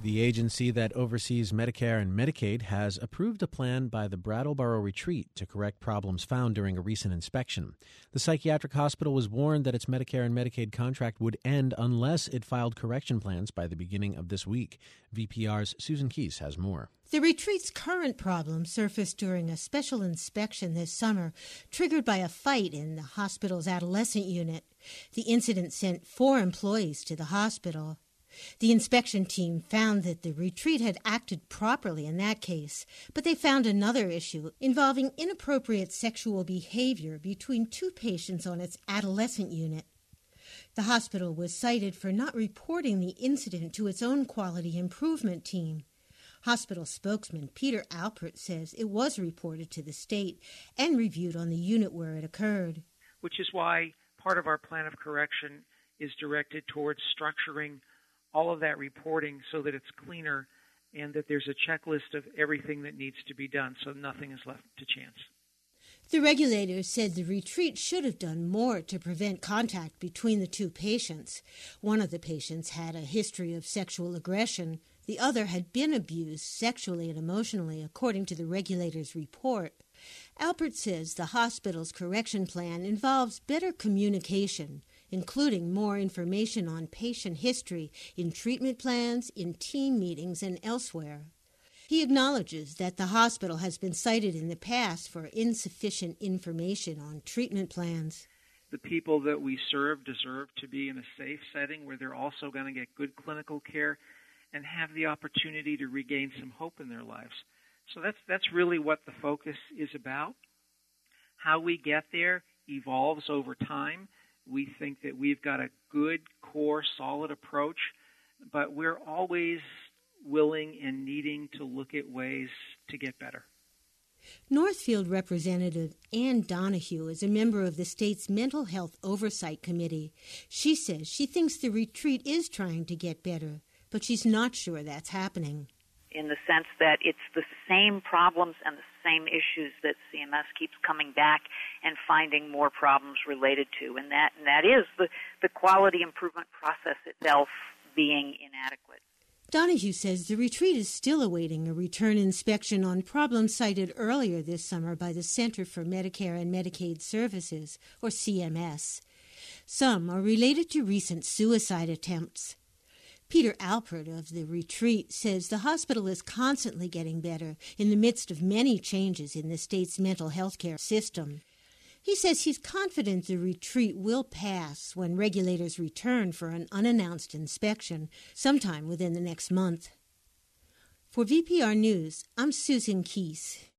The agency that oversees Medicare and Medicaid has approved a plan by the Brattleboro Retreat to correct problems found during a recent inspection. The psychiatric hospital was warned that its Medicare and Medicaid contract would end unless it filed correction plans by the beginning of this week. VPR's Susan Keese has more. The retreat's current problem surfaced during a special inspection this summer, triggered by a fight in the hospital's adolescent unit. The incident sent 4 employees to the hospital. The inspection team found that the retreat had acted properly in that case, but they found another issue involving inappropriate sexual behavior between 2 patients on its adolescent unit. The hospital was cited for not reporting the incident to its own quality improvement team. Hospital spokesman Peter Alpert says it was reported to the state and reviewed on the unit where it occurred. Which is why part of our plan of correction is directed towards structuring all of that reporting so that it's cleaner and that there's a checklist of everything that needs to be done so nothing is left to chance. The regulators said the retreat should have done more to prevent contact between the 2 patients. One of the patients had a history of sexual aggression. The other had been abused sexually and emotionally, according to the regulators' report. Alpert says the hospital's correction plan involves better communication, including more information on patient history in treatment plans, in team meetings, and elsewhere. He acknowledges that the hospital has been cited in the past for insufficient information on treatment plans. The people that we serve deserve to be in a safe setting where they're also going to get good clinical care and have the opportunity to regain some hope in their lives. So that's really what the focus is about. How we get there evolves over time. We think that we've got a good, core, solid approach, but we're always willing and needing to look at ways to get better. Northfield Representative Ann Donahue is a member of the state's Mental Health Oversight Committee. She says she thinks the retreat is trying to get better, but she's not sure that's happening. In the sense that it's the same problems and the same issues that CMS keeps coming back and finding more problems related to, and that is the quality improvement process itself being inadequate. Donahue says the retreat is still awaiting a return inspection on problems cited earlier this summer by the Center for Medicare and Medicaid Services, or CMS. Some are related to recent suicide attempts. Peter Alpert of the retreat says the hospital is constantly getting better in the midst of many changes in the state's mental health care system. He says he's confident the retreat will pass when regulators return for an unannounced inspection sometime within the next month. For VPR News, I'm Susan Keese.